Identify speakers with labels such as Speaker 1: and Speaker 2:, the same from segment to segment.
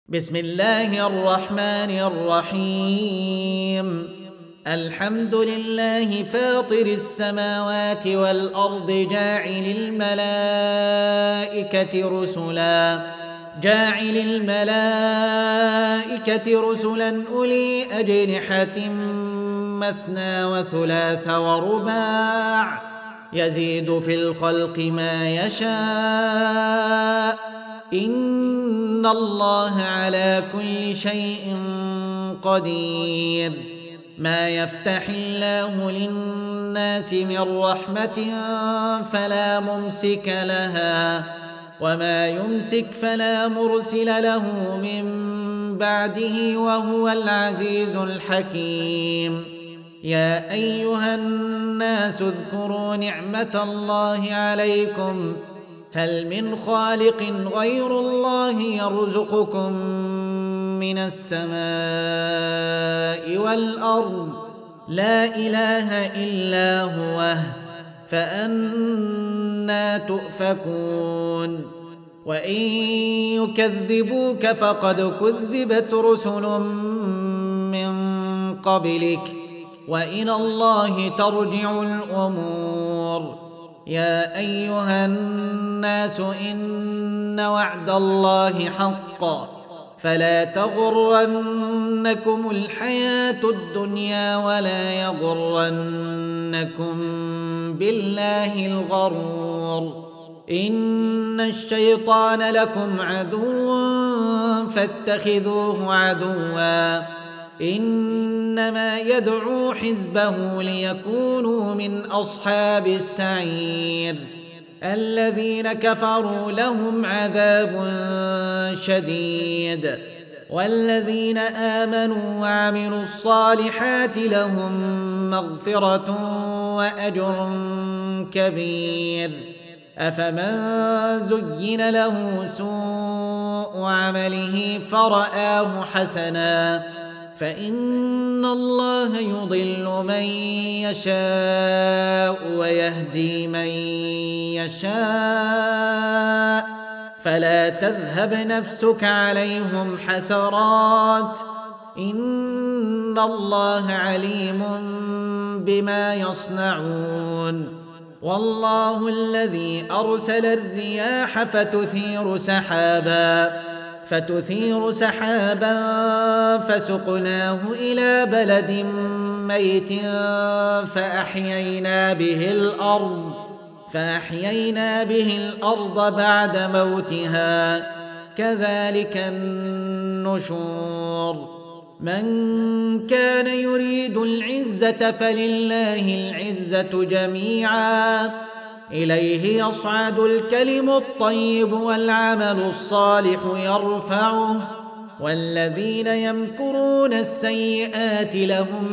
Speaker 1: بسم الله الرحمن الرحيم. الحمد لله فاطر السماوات والأرض جاعل الملائكة رسلا أولي أجنحة مثنى وثلاث ورباع يزيد في الخلق ما يشاء إن الله على كل شيء قدير. ما يفتح الله للناس من رحمة فلا ممسك لها وما يمسك فلا مرسل له من بعده وهو العزيز الحكيم. يا أيها الناس اذكروا نعمة الله عليكم هل من خالق غير الله يرزقكم من السماء والأرض لا إله إلا هو فأنى تؤفكون. وإن يكذبوك فقد كذبت رسل من قبلك وإلى الله ترجع الأمور. يا أيها الناس إن وعد الله حق فلا تغرنكم الحياة الدنيا ولا يغرنكم بالله الغرور. إن الشيطان لكم عدو فاتخذوه عدوا إنما يدعو حزبه ليكونوا من أصحاب السعير. الذين كفروا لهم عذاب شديد والذين آمنوا وعملوا الصالحات لهم مغفرة وأجر كبير. أفمن زين له سوء عمله فرآه حسنا فإن الله يضل من يشاء ويهدي من يشاء فلا تذهب نفسك عليهم حسرات إن الله عليم بما يصنعون. والله الذي أرسل الرياح فتثير سحابا فسقناه إلى بلد ميت فأحيينا به الأرض بعد موتها كذلك النشور. من كان يريد العزة فلله العزة جميعا إليه يصعد الكلم الطيب والعمل الصالح يرفعه والذين يمكرون السيئات لهم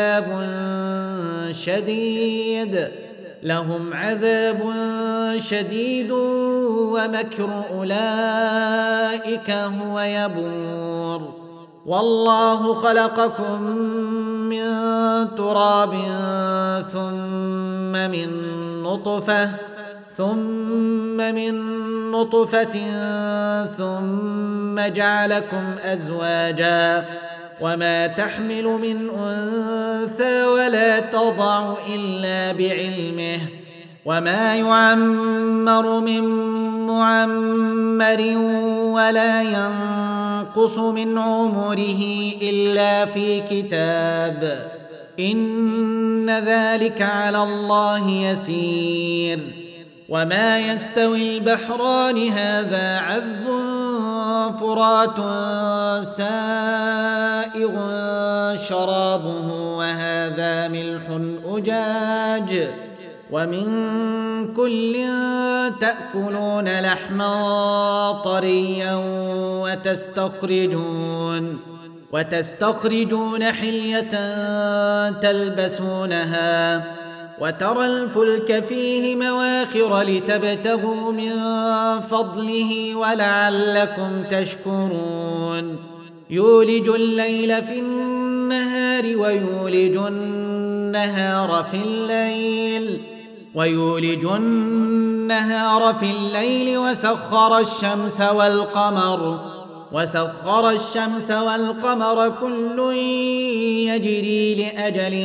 Speaker 1: عذاب شديد ومكر أولئك هو يبور. والله خلقكم من تراب ثم من نطفة ثم جعلكم أزواجا وما تحمل من أنثى ولا تضع إلا بعلمه وما يعمر من معمر ولا ينقص من عمره إلا في كتاب إن ذلك على الله يسير. وما يستوي البحران هذا عذب فرات سائغ شرابه وهذا ملح أجاج ومن كل تأكلون لحما طريا وتستخرجون حلية تلبسونها وترى الفلك فيه مواخر لتبتغوا من فضله ولعلكم تشكرون. يولج الليل في النهار ويولج النهار في الليل وسخر الشمس والقمر وسخر الشمس والقمر كل يجري لأجل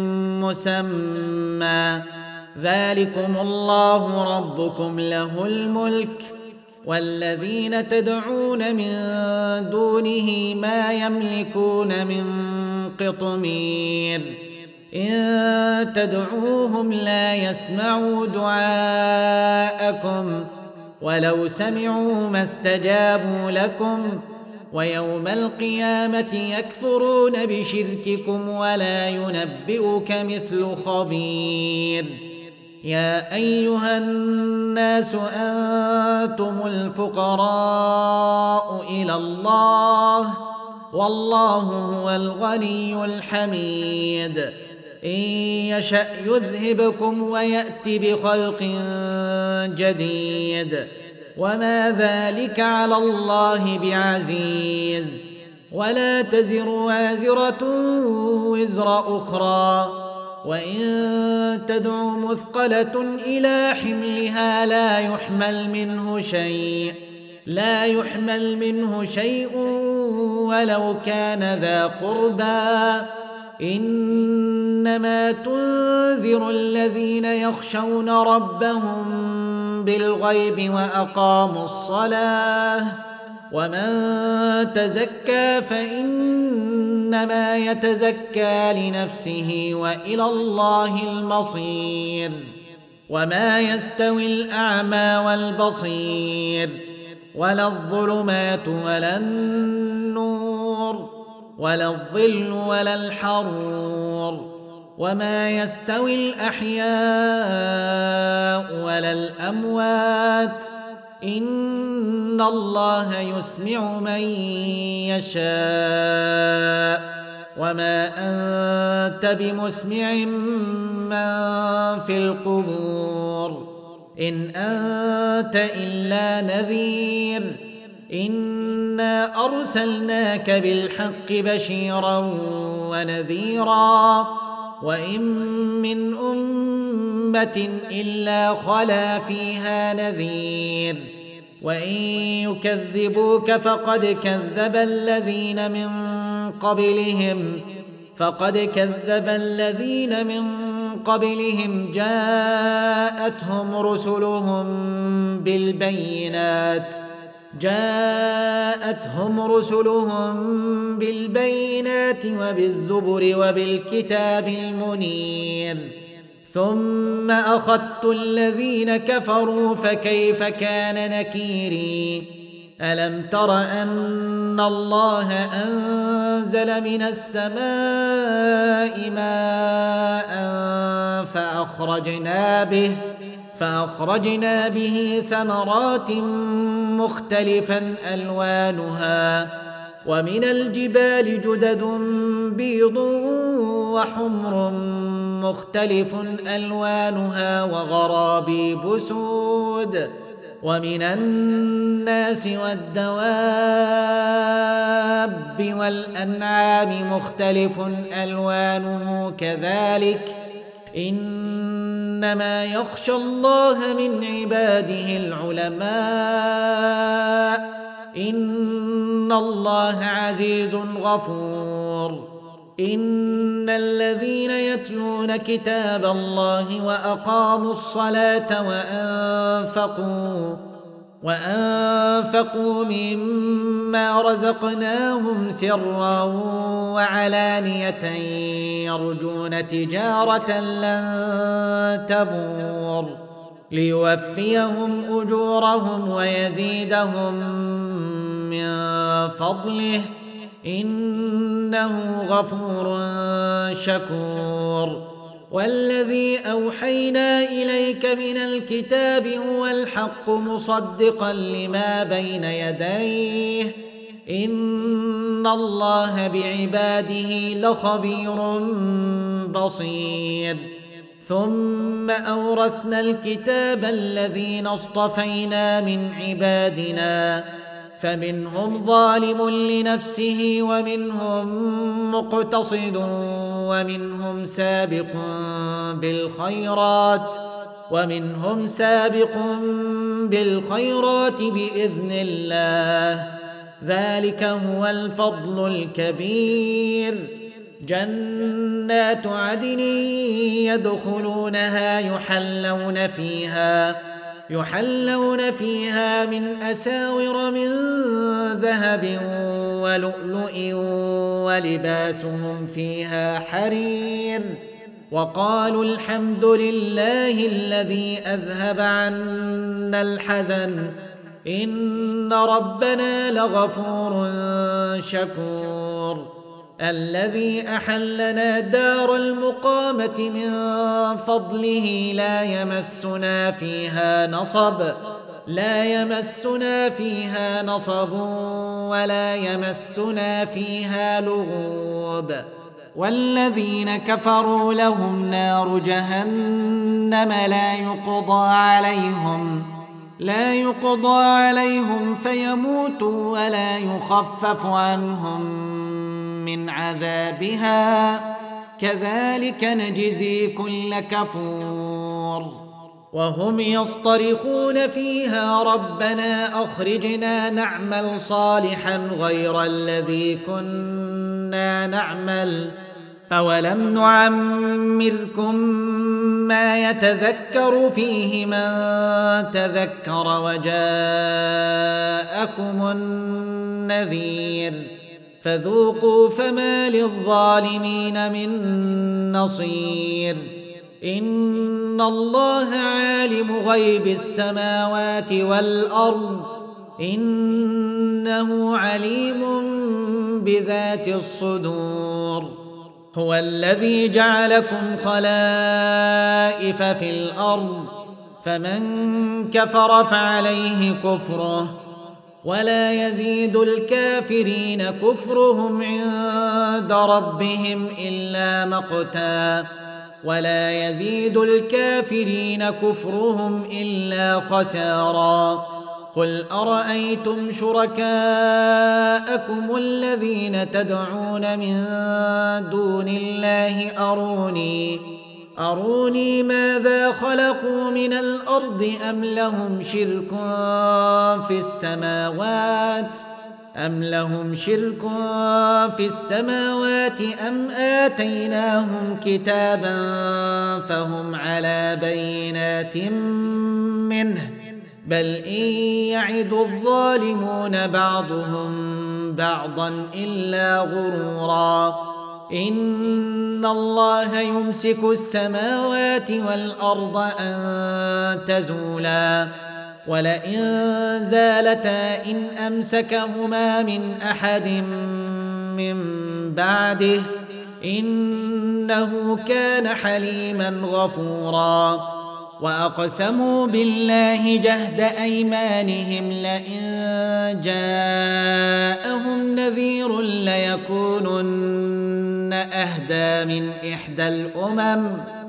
Speaker 1: مسمى ذلكم الله ربكم له الملك والذين تدعون من دونه ما يملكون من قطمير إن تدعوهم لا يسمعوا دعاءكم ولو سمعوا ما استجابوا لكم ويوم القيامة يكفرون بشرككم ولا ينبئك مثل خبير يا أيها الناس أنتم الفقراء إلى الله والله هو الغني الحميد إن يشأ يذهبكم ويأت بخلق جديد وما ذلك على الله بعزيز ولا تزر وازرة وزر أخرى وإن تدع مثقلة إلى حملها لا يحمل منه شيء ولو كان ذا قربى إنما تنذر الذين يخشون ربهم بالغيب وأقاموا الصلاة ومن تزكى فإنما يتزكى لنفسه وإلى الله المصير وما يستوي الأعمى والبصير ولا الظلمات ولا النور ولا الظل ولا الحرور وما يستوي الأحياء ولا الأموات إن الله يسمع من يشاء وما أنت بمسمع من في القبور إن أنت إلا نذير إنا أرسلناك بالحق بشيرا ونذيرا وإن من أمة إلا خلا فيها نذير وإن يكذبوك فقد كذب الذين من قبلهم جاءتهم رسلهم بالبينات وبالزبر وبالكتاب المنير ثم أخذت الذين كفروا فكيف كان نكيري ألم تر أن الله أنزل من السماء ماء فأخرجنا به ثمرات مختلفا ألوانها ومن الجبال جدد بيض وحمر مختلف ألوانها وغرابيب سود ومن الناس والدواب والأنعام مختلف ألوانه كذلك إنما يخشى الله من عباده العلماء إن الله عزيز غفور إن الذين يتلون كتاب الله وأقاموا الصلاة وأنفقوا مما رزقناهم سرا وعلانية يرجون تجارة لن تبور ليوفيهم أجورهم ويزيدهم من فضله إنه غفور شكور والذي أوحينا إليك من الكتاب هو الحق مصدقا لما بين يديه إن الله بعباده لخبير بصير ثم أورثنا الكتاب الذين اصطفينا من عبادنا فمنهم ظالم لنفسه ومنهم مقتصد ومنهم سابق بالخيرات بإذن الله ذلك هو الفضل الكبير. جنات عدن يدخلونها يحلون فيها من أساور من ذهب ولؤلؤ ولباسهم فيها حرير. وقالوا الحمد لله الذي أذهب عنا الحزن إن ربنا لغفور شكور. الذي أحلنا دار المقامة من فضله لا يمسنا فيها نصب ولا يمسنا فيها لغوب. والذين كفروا لهم نار جهنم لا يقضى عليهم فيموتوا ولا يخفف عنهم من عذابها كذلك نجزي كل كفور. وهم يصطرخون فيها ربنا أخرجنا نعمل صالحا غير الذي كنا نعمل أولم نعمركم ما يتذكر فيه من تذكر وجاءكم النذير فذوقوا فما للظالمين من نصير. إن الله عالم غيب السماوات والأرض إنه عليم بذات الصدور. هو الذي جعلكم خلائف في الأرض فمن كفر فعليه كفره ولا يزيد الكافرين كفرهم عند ربهم إلا مقتا ولا يزيد الكافرين كفرهم إلا خسارا. قل أرأيتم شركاءكم الذين تدعون من دون الله أروني ماذا خلقوا من الأرض أم لهم شرك في السماوات أم آتيناهم كتابا فهم على بينات منه بل إن يعد الظالمون بعضهم بعضا إلا غرورا. إن الله يمسك السماوات والأرض أن تزولا ولئن زالتا إن أمسكهما من أحد من بعده إنه كان حليما غفورا. وأقسموا بالله جهد أيمانهم لئن جاءهم نذير ليكونن أهدى من إحدى الأمم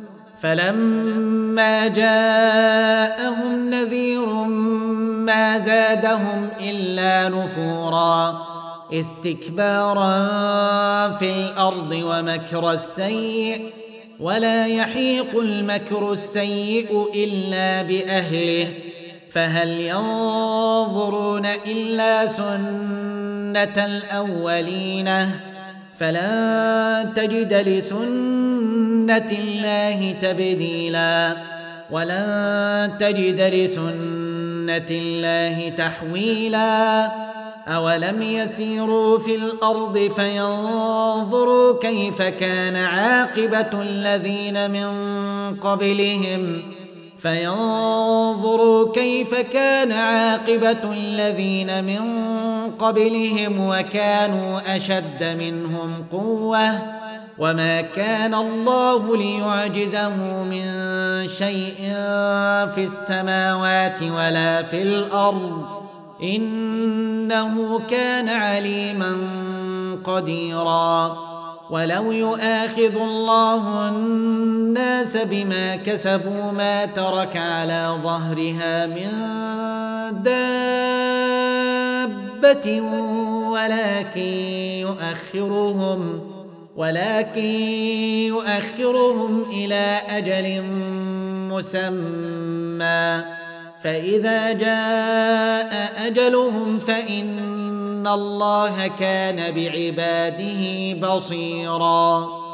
Speaker 1: فلما جاءهم نذير ما زادهم إلا نفورا استكبارا في الأرض ومكر السيء ولا يحيق المكر السيء إلا بأهله فهل ينظرون إلا سنة الأولين فلن تجد لسنة الله تبديلا ولن تجد لسنة الله تحويلا. أولم يسيروا في الأرض فينظروا كيف كان عاقبة الذين من قبلهم وكانوا أشد منهم قوة وما كان الله ليعجزه من شيء في السماوات ولا في الأرض إنه كان عليما قديرا. ولو يؤاخذ الله الناس بما كسبوا ما ترك على ظهرها من دابة ولكن يؤخرهم إلى أجل مسمى فإذا جاء أجلهم فإن ان الله كان بعباده بصيرا